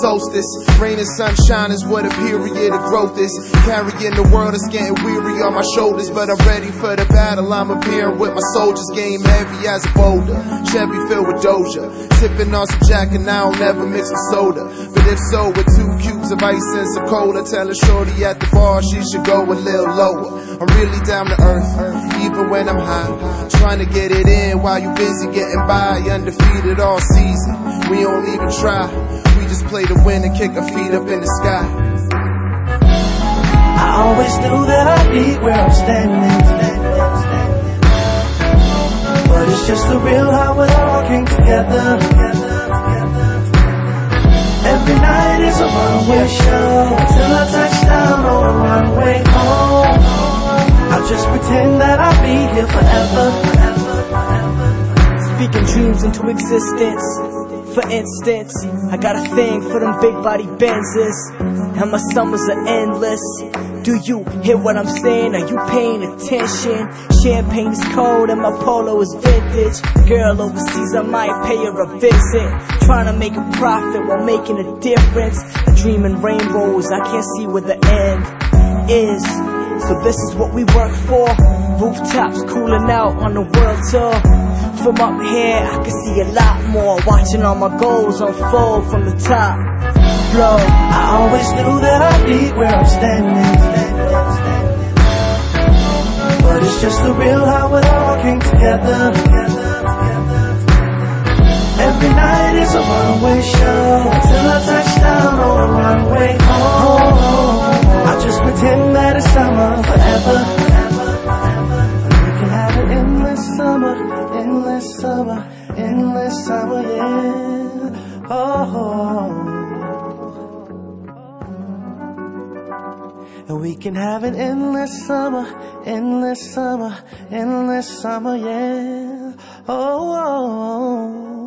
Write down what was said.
solstice. Rain and sunshine is what a period of growth is. Carrying the world is getting weary on my shoulders, but I'm ready for the battle. I'm appearing with my soldiers, game heavy as a boulder. Chevy filled with Doja, sipping on some Jack and I don't ever mix with soda. But if so, with 2 cubes of ice and some cola, tell a shorty at the bar she should go a little lower. I'm really down to earth, even when I'm high, trying to get it in while you busy getting by. Undefeated all season, we don't even try. We just play to win and kick our feet up in the sky. I always knew that I'd be where I'm standing, but it's just surreal how it all came together. Every night is a runaway show until I touch down on a runway home. I'll just pretend that I'll be here forever. Speaking dreams into existence. For instance, I got a thing for them big body Benzes, and my summers are endless. Do you hear what I'm saying? Are you paying attention? Champagne is cold and my polo is vintage. Girl overseas, I might pay her a visit. Trying to make a profit while making a difference. Dreaming rainbows, I can't see where the end is. So this is what we work for. Rooftops cooling out on the world tour. From up here, I can see a lot more. Watching all my goals unfold from the top floor. I always knew that I'd be where I'm standing, but it's just surreal how it all came together. Every night is a runaway show until I touch down on a runway home. I just pretend that it's summer forever. We can have an endless summer, endless summer, endless summer, yeah. Oh. And we can have an endless summer, endless summer, endless summer, yeah. Oh.